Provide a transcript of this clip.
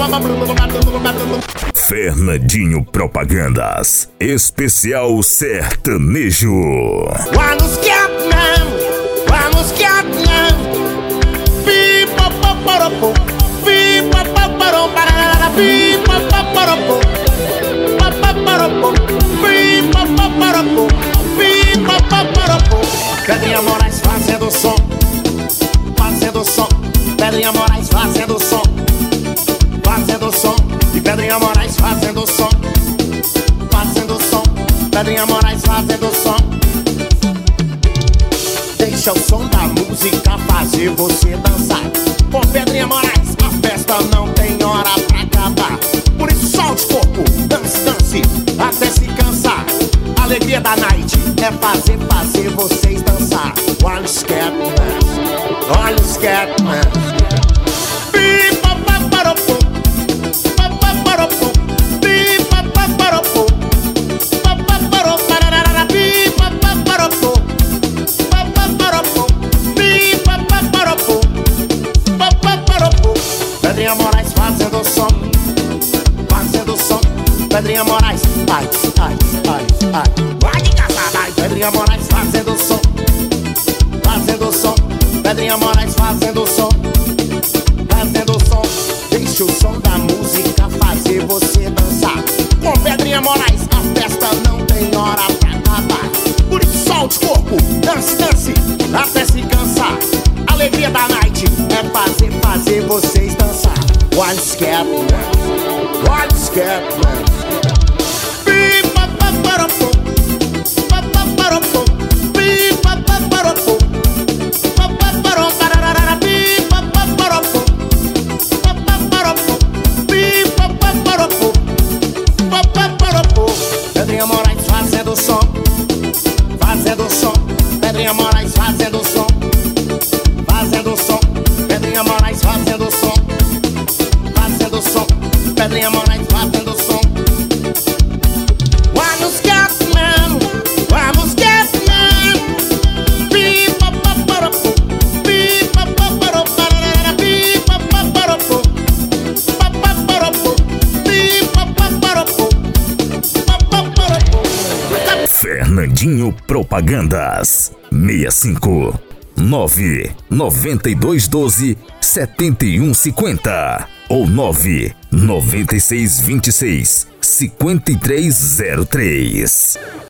Fernandinho Propagandas, especial sertanejo. Vamos que Pedrinha Moraes fazendo som, fazendo som. Pedrinha Moraes fazendo som, fazendo som. E Pedrinha Moraes fazendo som, fazendo som. Pedrinha Moraes fazendo som. Deixa o som da música fazer você dançar. Com Pedrinha Moraes a festa não tem hora pra acabar. Por isso solte o corpo, dance, dance, até se cansar. A alegria da night é fazer vocês dançar. Olha o Scatman, olha o Scatman. Pedrinha Moraes fazendo som, fazendo som. Pedrinha Moraes, ai, ai, ai, ai. Vai de casada, ai. Pedrinha Moraes fazendo som, fazendo som. Pedrinha Moraes fazendo som, fazendo som. Deixa o som da música fazer você dançar. Com Pedrinha Moraes a festa não tem hora pra acabar. Por isso solte o corpo, dance, dance, até se cansar. A alegria da night é fazer vocês dançar. Olha o Scatman, olha o Scatman. Pedrinha Moraes fazendo som, fazendo som. Pedrinha Moraes fazendo som, fazendo som. Pedrinha Moraes fazendo som, fazendo som. Pedrinha Moraes fazendo som. Vamos Scatman, vamos Scatman. Fernandinho Propagandas 65 99212 7150 ou 99626 5303.